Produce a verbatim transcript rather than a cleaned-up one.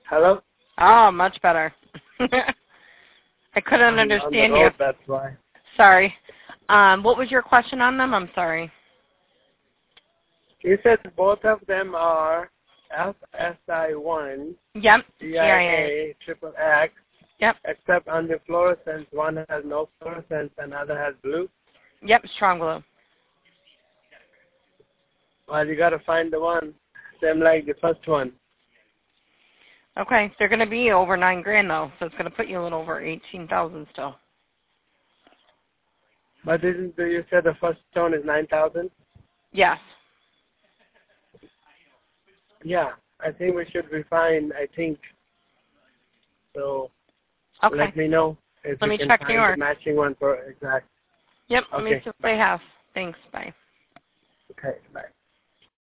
Hello? Oh, much better. I couldn't I'm understand on the road, you. that's why. Sorry. Um, what was your question on them? I'm sorry. You said both of them are F S I one, Yep. G I A, triple X, Yep. except on the fluorescence, one has no fluorescence and other has blue. Yep, strong blue. Well, you got to find the one, same like the first one. Okay, they're going to be over nine grand though, so it's going to put you a little over eighteen thousand still. But isn't the, you said the first stone is nine thousand? Yes. Yeah, I think we should be fine, I think. So Okay. let me know if Let you me can check find New York. the matching one for exact. Yep, let me Okay, see what bye. they have. Thanks, bye. Okay, bye.